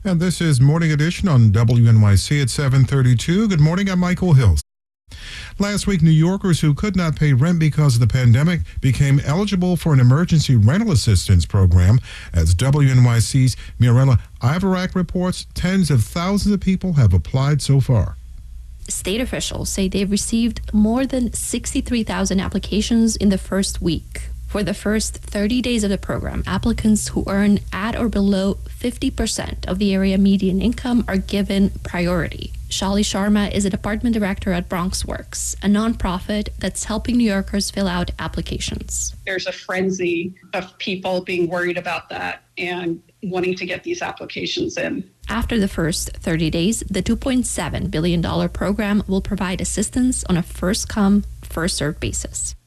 And this is Morning Edition on WNYC at 7:32. Good morning, I'm Michael Hills. Last week, New Yorkers who could not pay rent because of the pandemic became eligible for an emergency rental assistance program. As WNYC's Mirella Ivarak reports, tens of thousands of people have applied so far. State officials say they've received more than 63,000 applications in the first week. For the first 30 days of the program, applicants who earn at or below 50% of the area median income are given priority. Shali Sharma is a department director at BronxWorks, a nonprofit that's helping New Yorkers fill out applications. There's a frenzy of people being worried about that and wanting to get these applications in. After the first 30 days, the $2.7 billion program will provide assistance on a first-come, first-served basis.